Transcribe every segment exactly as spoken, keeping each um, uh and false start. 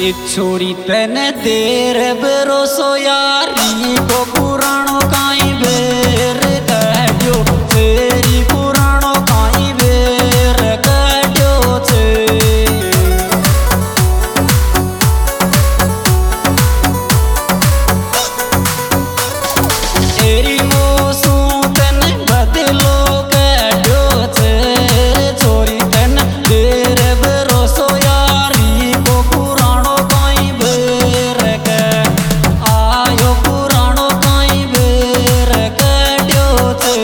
एक छोरी तने देर भरोसो यारी को पुराणो काई बेर कड्यो तेरी पुराणो काई बेर कड्यो छे तेरी मोसू तने बदलो कड्यो छे छोरी तने देर भरोसो यारी को पुराणो काई बेर के आयो पुराणो काई बेर कड्यो छे।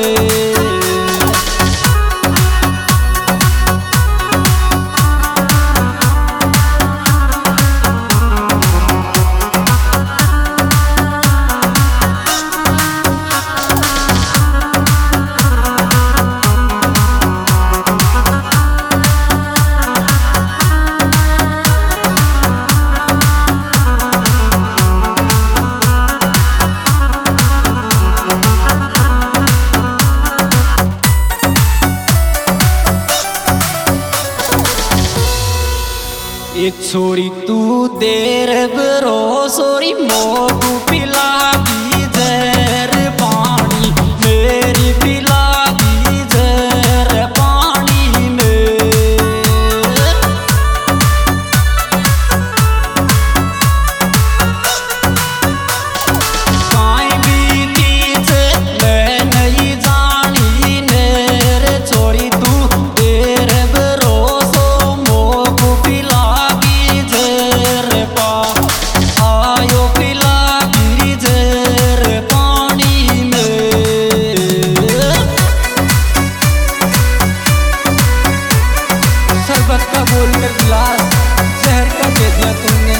एक छोरी तू देर भरोसोरी मोकू पिला दी जहर पानी मेरी पिला दी जहर पानी में काई बीती छे मैं नहीं जानी नेर छोरी तू देर भरोसो मोकू पिला आयो पिला गिरी जहर पानी में शरबत का बोलकर गिलास जहर का दे दिया तुमने।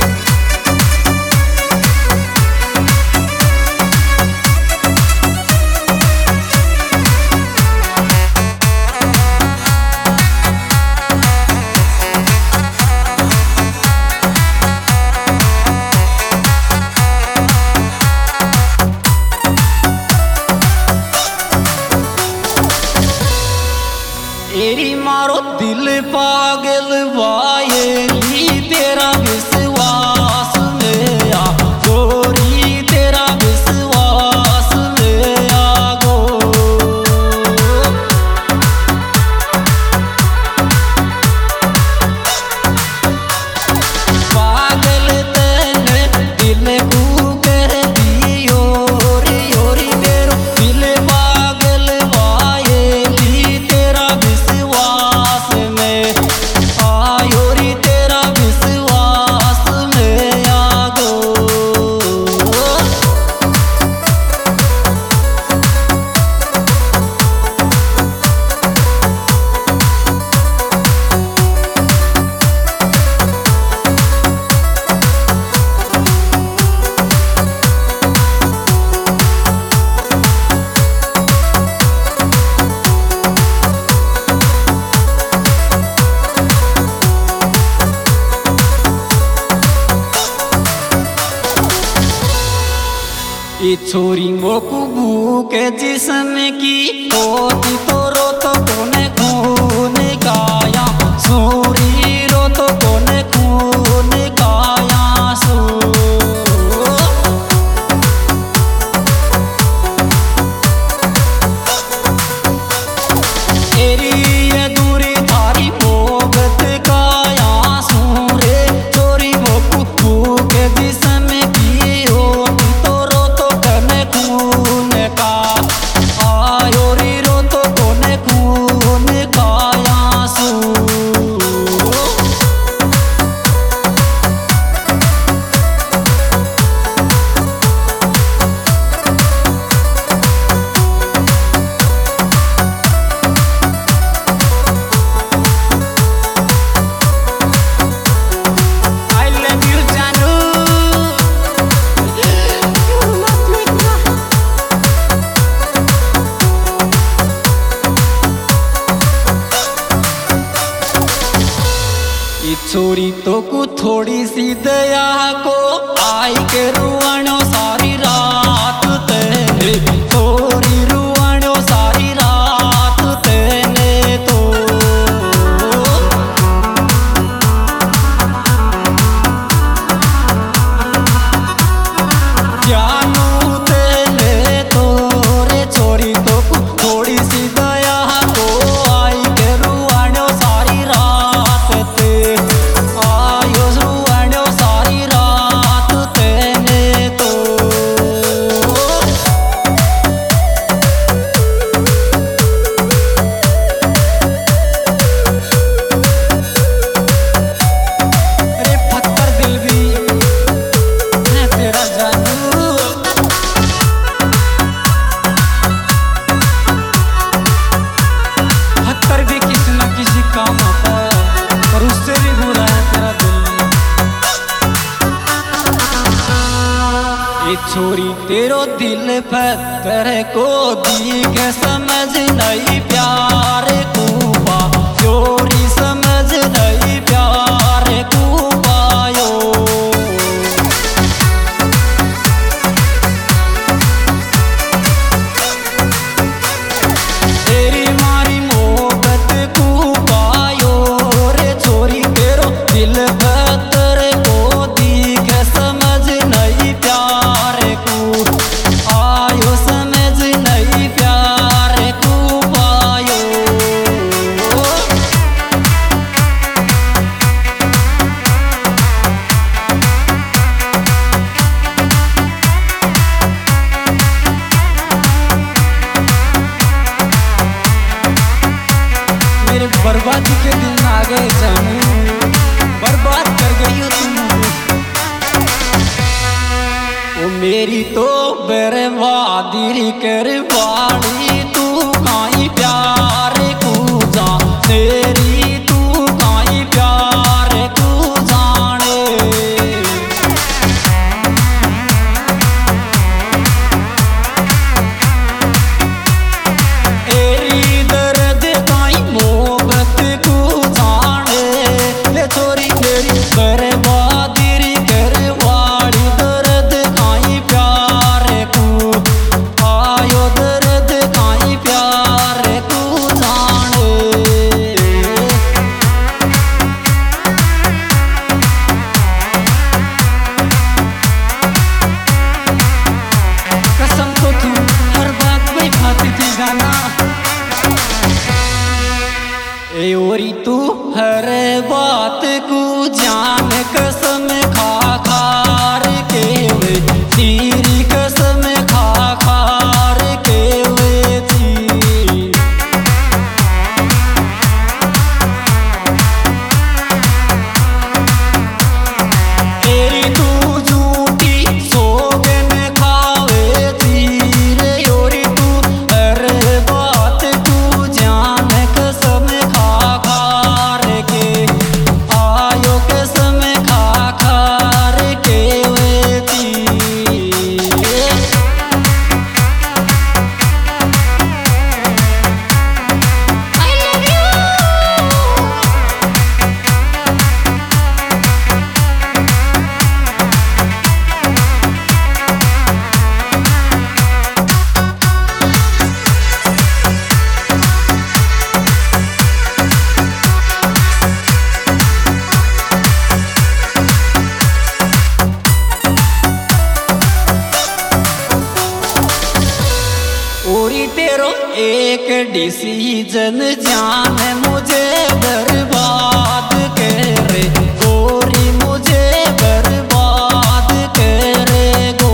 तेरी मारो दिल पागल वायेली तेरा विश्वास में आ गोरी तेरा विश्वास में आ गो पागल तेने दिल को कर दी योरी योरी तेरो दिल पागल वायेली तेरा विश्वास में आयोरी तेरा विश्वास में आ गो। ये छोरी मोकू भूखे जिसम की होती तो रो तो कोने खून गाया सूरी रो तो कोने खून गाया सू तेरी ये दूरी थारी मोहब्बत गाया सूरे छोरी मोकू भूखे जिसम की होती तो खून का आयो री रो तो कोने खून गाया सू। छोरी तो को थोड़ी सी दया को आई के रुआणो सारी रात तेने छोरी रुआणो सारी रात तेने तो तेरो दिल पत्थर को दीख समझ नहीं प्यार कूपा चोरी समझ नहीं प्यार कूपायो। तेरी मारी मोहब्बत कूपायो रे छोरी तेरो दिल पत्थर को दीख समझ नहीं प्यार को आयो समझ नहीं प्यार को पायो। मेरे बर्बादी के दिन आ गए जानू, बर्बाद कर गई हो तुम। ओ मेरी तो बर्बादी करवाड़ी तू काई प्यार को जा तेरी तू काई प्यार को जाने। तेरी दर्द काई मोहब्बत को जाने ले छोरी तेरी बर्बादी करवाड़ी दर्द काई प्यार को आयो दर्द काई प्यार को जाने। कसम तो तू हर बात में खाती थी गाना ए ओरी तू हर बात को जान कसम खा खार के वे तेरी कसम खा खार के वे थी। तेरी तू झूठी सोगन खावे थी रे ओरी तू हर बात को जान कसम खा खार के आयो कसम खा खार के वे थी। ओरी तेरो एक डिसीजन जान मुझे बर्बाद करे गोरी मुझे बर्बाद करे गो।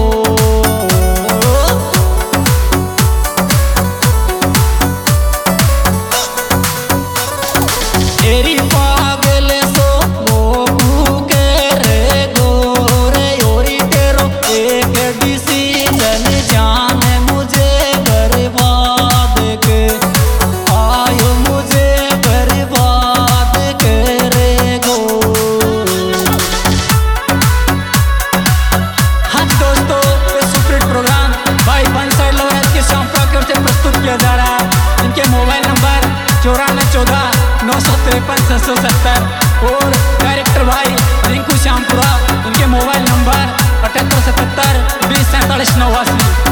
तेरी पागल सो मोकू करे गोरे ओरी तेरो एक डिसीजन जान मुझे बर्बाद के आयो मुझे बर्बाद करे गो। हाँ दोस्तों ये सुपरहिट प्रोग्राम भाई बंसाइड लवर के शामपुरा की ओर से प्रस्तुत किया जा रहा है। इनके मोबाइल नंबर चौरानवे चौदह नौ सौ तिरपन छः सौ सत्तर और डायरेक्टर भाई रिंकू श्यामपुरा उनके मोबाइल नंबर अठहत्तर सतहत्तर बीस सैंतालीस नवासी।